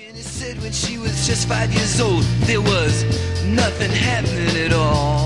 Granny said when she was just 5 years old, there was nothing happening at all.